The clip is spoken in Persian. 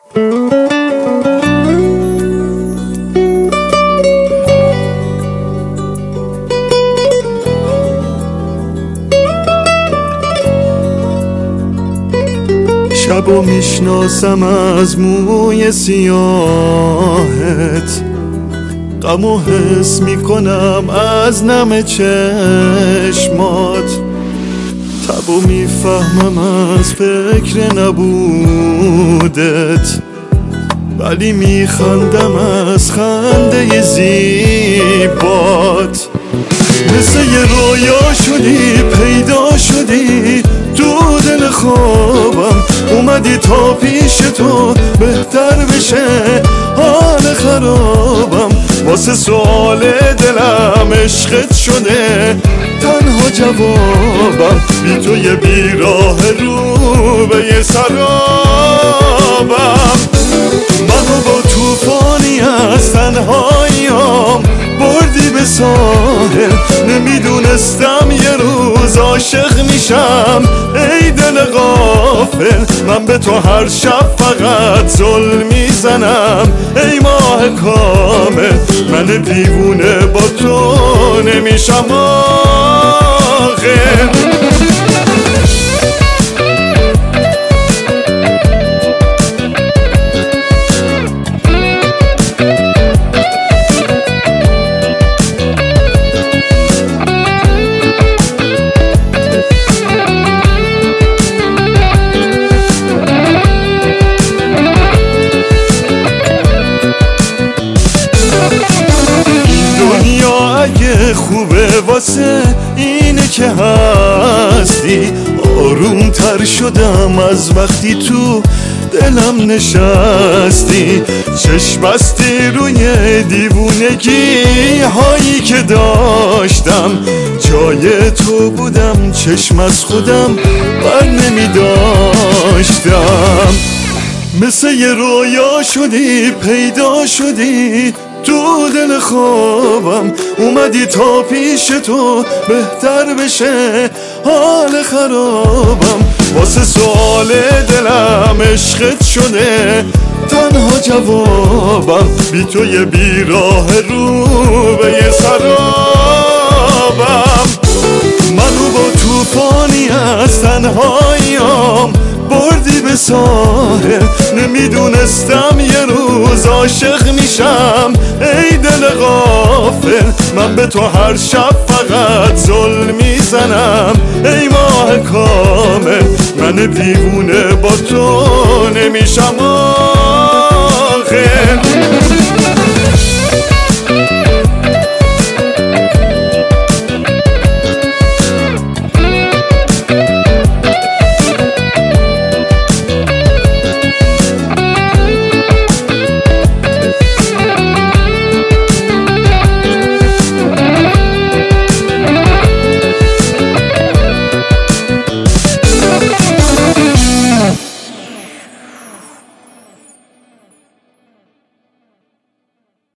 شبو میشناسم از موی سیاهت، غمو حس میکنم از نم چشمات، تبو میفهمم از فکر نبودت، ولی میخندم از خنده زیبات. مثل یه رویا شدی پیدا شدی تو دل خوابم، اومدی تا پیش تو بهتر بشه حال خرابم. واسه سوال دلم عشقت شده تنها جوابم، بی تو یه بیراه رو به یه سرابم. منو با توفانی از تنهاییام بردی به ساحل، نمیدونستم یه روز عاشق میشم ای دل غافل. من به تو هر شب فقط ظلم میزنم ای ماه کامل، من دیوونه با تو نمیشم آخر. اگه خوبه واسه اینه که هستی، آروم تر شدم از وقتی تو دلم نشستی. چشم بستی روی دیوونگی هایی که داشتم، جای تو بودم چشم از خودم بر نمی داشتم. مثل یه رویا شدی پیدا شدی تو دل خوابم، اومدی تا پیش تو بهتر بشه حال خرابم. واسه سوال دلم عشقت شده تنها جوابم، بی تو یه بیراه رو به یه سرابم. منو با توفانی از تنهاییام بردی به ساحل، نمیدونستم یه روز عاشق میشم ای دل غافل. من به تو هر شب فقط ظلم میزنم ای ماه کامل، من دیوونه با تو نمیشم